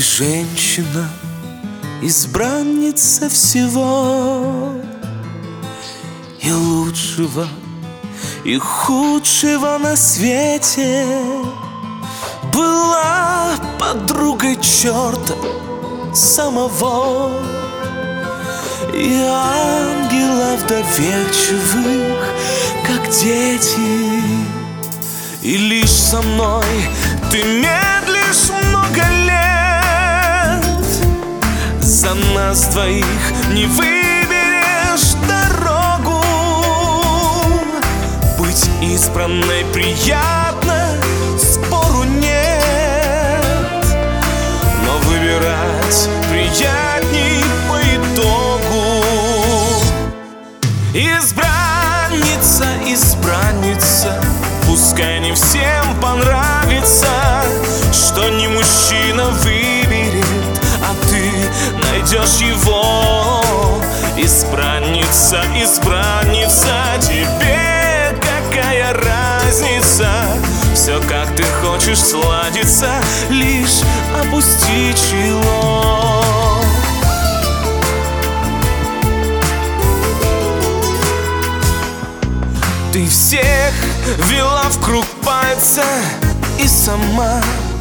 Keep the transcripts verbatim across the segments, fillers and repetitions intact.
женщина, избранница всего, и лучшего, и худшего на свете. Была подругой черта самого и ангелов доверчивых, как дети. И лишь со мной ты медлишь много лет. За нас двоих не выберешь дорогу. Быть избранной приятно, спору нет, но выбирать приятней по итогу. Избранница, избранница, пускай не всем понравится, что не мужчина выберет, а ты найдешь его. Избранница, избранница, тебе какая разница? Все как ты хочешь сладится, лишь опусти чело. Ты всех вела в круг пальца и сама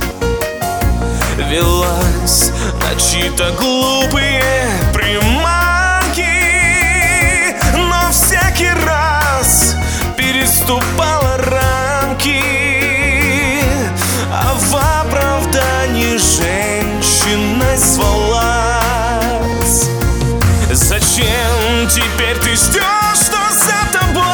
велась на чьи-то глупые приманки, но всякий раз переступала рамки, а в оправдании женщиной звалась. Зачем теперь ты ждешь, что за тобой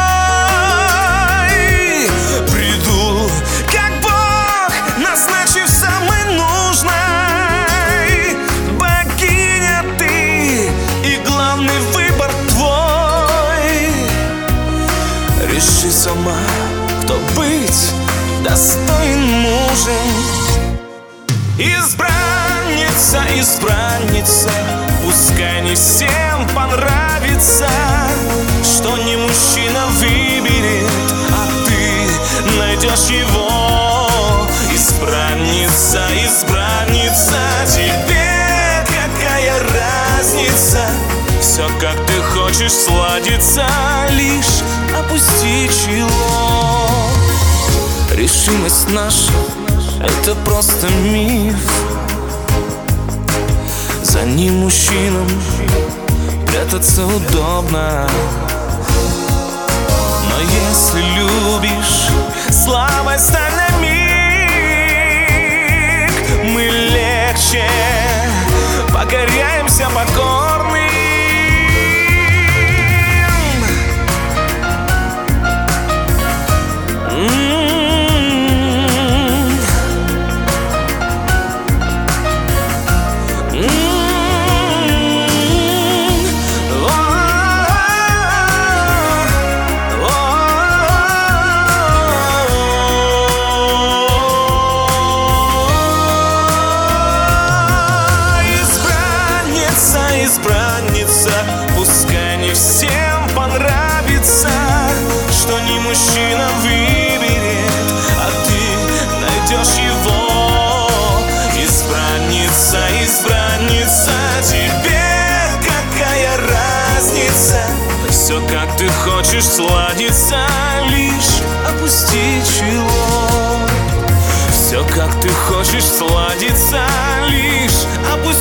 приду, как Бог, назначив самой нужной? Богиня ты, и главный выбор твой. Реши сама, кто быть достоин мужем. Избранница, избранница, пускай не всем понравится, что не мужчина выберет, а ты найдешь его. Избранница, избранница, тебе какая разница? Все как ты хочешь сладится, лишь опусти чело. Решимость наша — это просто миф. За ним мужчинам прятаться удобно. Но если любишь, слабость стань на миг. Мы легче покоряемся покорным. Избранница, пускай не всем понравится, что не мужчина выберет, а ты найдешь его. Избранница, избранница, тебе какая разница? Все как ты хочешь сладится, лишь опусти чело. Все как ты хочешь сладится, лишь опусти